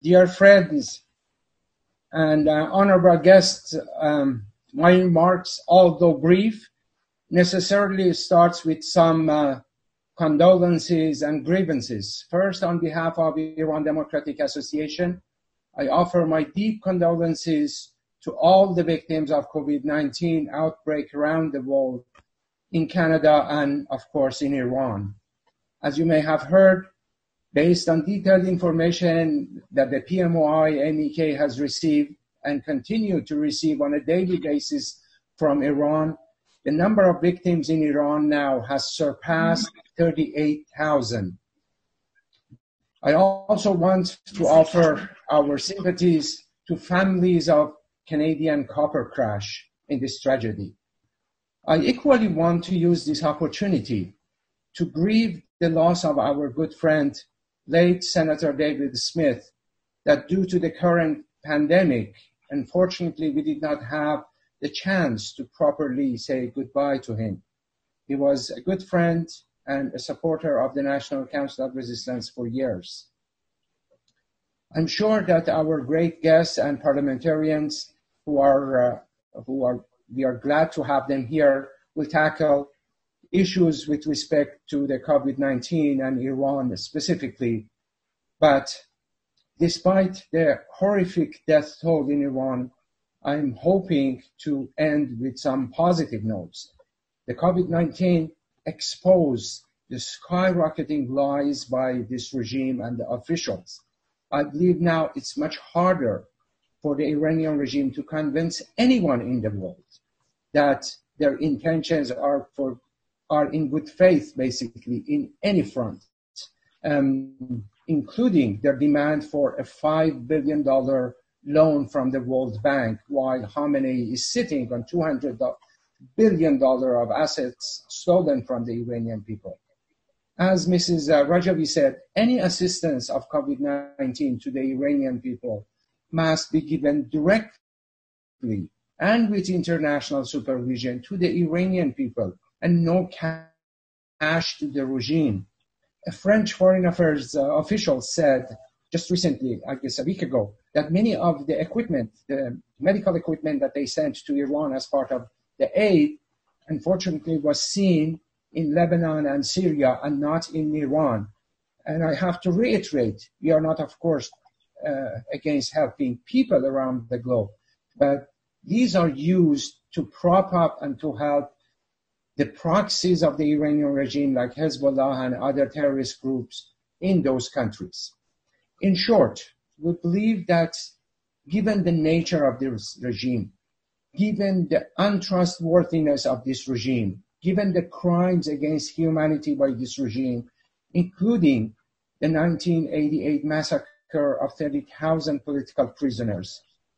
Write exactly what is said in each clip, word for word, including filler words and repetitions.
Dear friends and uh, honorable guests, um, my remarks, although brief, necessarily starts with some uh, condolences and grievances. First, on behalf of Iran Democratic Association, I offer my deep condolences to all the victims of COVID nineteen outbreak around the world, in Canada and, of course, in Iran. As you may have heard, based on detailed information that the P M O I M E K has received and continue to receive on a daily basis from Iran, the number of victims in Iran now has surpassed thirty-eight thousand. I also want to offer our sympathies to families of Canadian copper crash in this tragedy. I equally want to use this opportunity to grieve the loss of our good friend, late Senator David Smith, that due to the current pandemic, unfortunately, we did not have the chance to properly say goodbye to him. He was a good friend and a supporter of the National Council of Resistance for years. I'm sure that our great guests and parliamentarians who are, uh, who are, we are glad to have them here, will tackle issues with respect to the COVID nineteen and Iran specifically. But despite the horrific death toll in Iran, I'm hoping to end with some positive notes. The COVID nineteen exposed the skyrocketing lies by this regime and the officials. I believe now it's much harder for the Iranian regime to convince anyone in the world that their intentions are for are in good faith, basically, in any front, um, including their demand for a five billion dollars loan from the World Bank, while Khamenei is sitting on two hundred billion dollars of assets stolen from the Iranian people. As Missus Rajavi said, any assistance of COVID nineteen to the Iranian people must be given directly and with international supervision to the Iranian people, and no cash to the regime. A French Foreign Affairs uh, official said just recently, I guess a week ago, that many of the equipment, the medical equipment that they sent to Iran as part of the aid, unfortunately was seen in Lebanon and Syria and not in Iran. And I have to reiterate, we are not, of course, uh, against helping people around the globe, but these are used to prop up and to help the proxies of the Iranian regime like Hezbollah and other terrorist groups in those countries. In short, we believe that given the nature of this regime, given the untrustworthiness of this regime, given the crimes against humanity by this regime, including the nineteen eighty-eight massacre of thirty thousand political prisoners,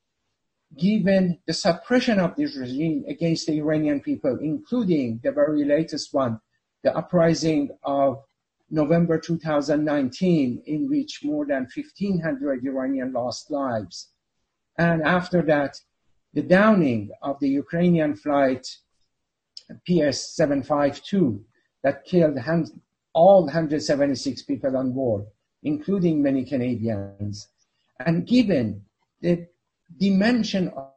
given the suppression of this regime against the Iranian people, including the very latest one, the uprising of November two thousand nineteen, in which more than fifteen hundred Iranians lost lives. And after that, the downing of the Ukrainian flight P S seven fifty-two that killed all one hundred seventy-six people on board, including many Canadians. And given the dimension of,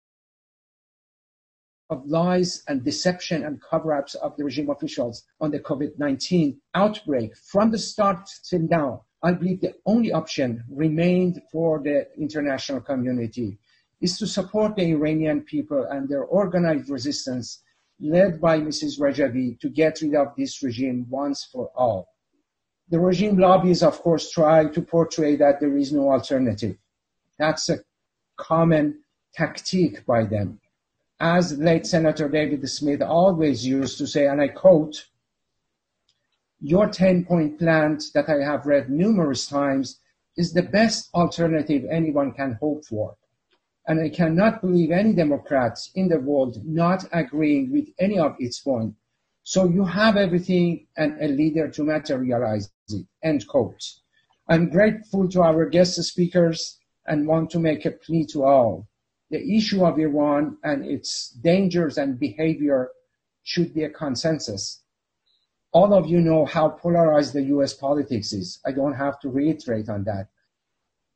of lies and deception and cover-ups of the regime officials on the COVID nineteen outbreak from the start till now, I believe the only option remained for the international community is to support the Iranian people and their organized resistance led by Missus Rajavi to get rid of this regime once for all. The regime lobbies, of course, try to portray that there is no alternative. That's a common tactique by them. As late Senator David Smith always used to say, and I quote, "Your ten-point plan that I have read numerous times is the best alternative anyone can hope for. And I cannot believe any Democrats in the world not agreeing with any of its points. So you have everything and a leader to materialize it," end quote. I'm grateful to our guest speakers and want to make a plea to all. The issue of Iran and its dangers and behavior should be a consensus. All of you know how polarized the U S politics is. I don't have to reiterate on that.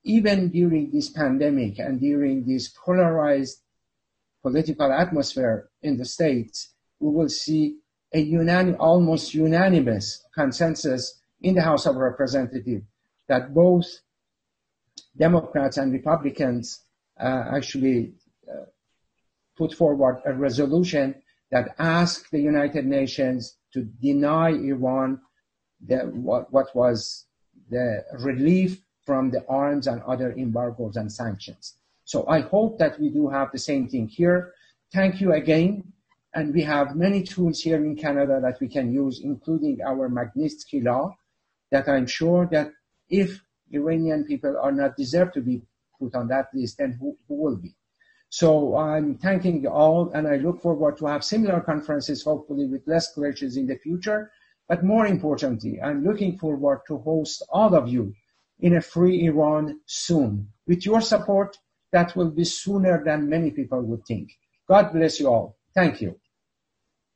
even during this pandemic and during this polarized political atmosphere in the States, we will see a unanim- almost unanimous consensus in the House of Representatives that both Democrats and Republicans uh, actually uh, put forward a resolution that asked the United Nations to deny Iran the, what, what was the relief from the arms and other embargoes and sanctions. So I hope that we do have the same thing here. Thank you again. And we have many tools here in Canada that we can use, including our Magnitsky Law, that I'm sure that if Iranian people are not deserved to be put on that list, then who, who will be? So I'm thanking you all, and I look forward to have similar conferences, hopefully with less clashes in the future. But more importantly, I'm looking forward to host all of you in a free Iran soon. With your support, that will be sooner than many people would think. God bless you all. Thank you.